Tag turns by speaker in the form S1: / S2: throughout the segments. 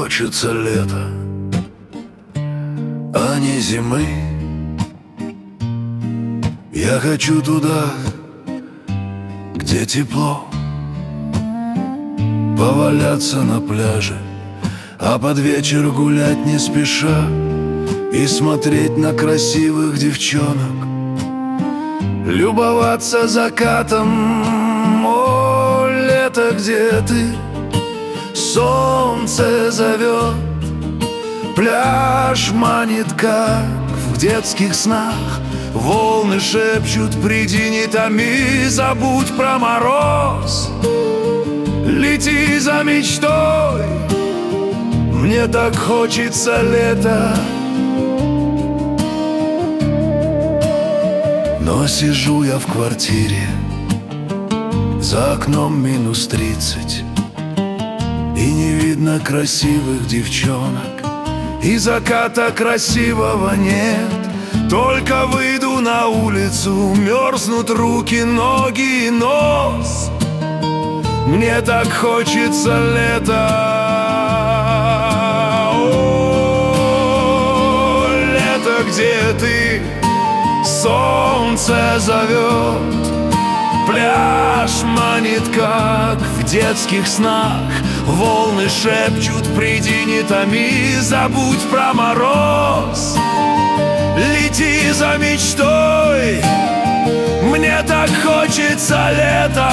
S1: хочется лета, а не зимы. Я хочу туда, где тепло, поваляться на пляже, а под вечер гулять не спеша и смотреть на красивых девчонок, любоваться закатом. О, лето, где ты? Солнце зовет, пляж манит, как в детских снах. Волны шепчут: приди, не томи, забудь про мороз, лети за мечтой. Мне так хочется лета, но сижу я в квартире, за окном -30, и не видно красивых девчонок, и заката красивого нет. Только выйду на улицу, мерзнут руки, ноги и нос. Мне так хочется лета. О, лето, где ты? Солнце зовет, пляж манит, как в детских снах. Волны шепчут: приди, не томи, забудь про мороз, лети за мечтой. Мне так хочется лета.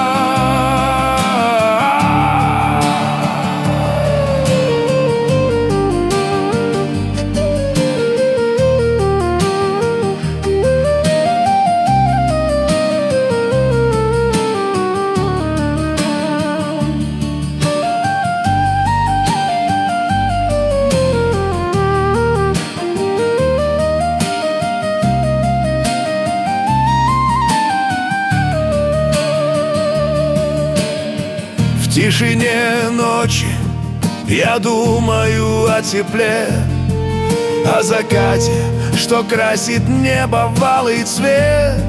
S1: В тишине ночи я думаю о тепле, о закате, что красит небо в алый цвет,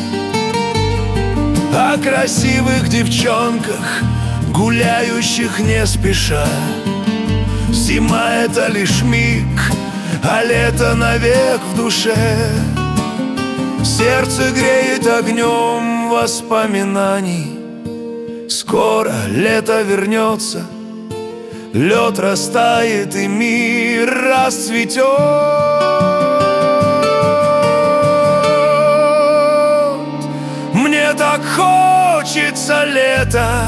S1: о красивых девчонках, гуляющих не спеша. Зима — это лишь миг, а лето навек в душе. Сердце греет огнем воспоминаний. Скоро лето вернется, лед растает и мир расцветет. Мне так хочется лета,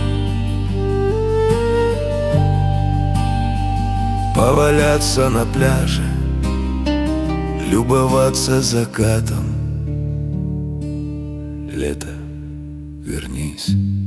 S1: поваляться на пляже, любоваться закатом. Лето, вернись.